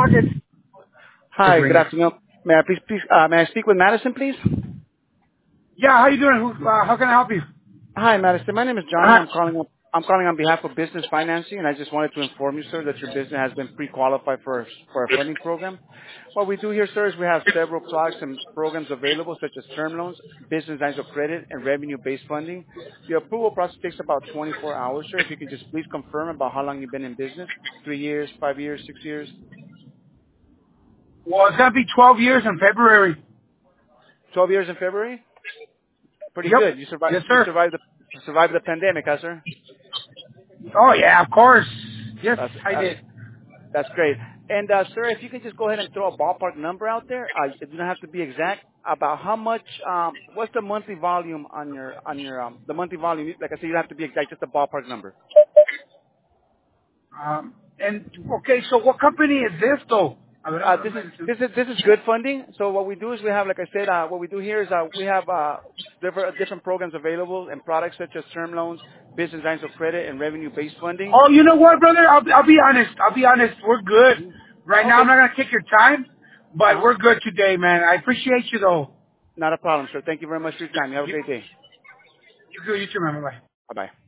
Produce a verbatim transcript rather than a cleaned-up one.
target is Hi, good ringing. afternoon. May I please, please uh, may I speak with Madison, please? Yeah, how you doing? Who, uh, how can I help you? Hi, Madison. My name is Johnny. Uh, I'm calling. I'm calling on behalf of Business Financing, and I just wanted to inform you, sir, that your business has been pre-qualified for for a funding program. What we do here, sir, is we have several products and programs available, such as term loans, business lines of credit, and revenue-based funding. The approval process takes about twenty-four hours, sir. If you could just please confirm about how long you've been in business, three years, five years, six years, well, it's gonna be twelve years in February. twelve years in February. Pretty Yep. good. You survived. Yes, You sir. survived the survived the pandemic, huh, sir? Oh yeah, of course. Yes, That's I uh, did. that's great. And uh, sir, if you could just go ahead and throw a ballpark number out there, uh, it doesn't have to be exact. About how much? Um, what's the monthly volume on your on your um, the monthly volume? Like I said, you don't have to be exact, just a ballpark number. Um, and okay, so what company is this though? A ver, Uh, a this is ver, this is this is good funding. So what we do is we have, like I said, uh, what we do here is uh, we have uh, different different programs available and products such as term loans, business lines of credit, and revenue-based funding. Oh, you know what, brother? I'll, I'll be honest. I'll be honest. We're good. Mhm. Right now, I'm Okay. not going to take your time, but Uh-huh. we're good today, man. I appreciate you, though. Not a problem, sir. Thank you very much for your time. You have a You, great day. you, you too, man. Bye. Bye bye.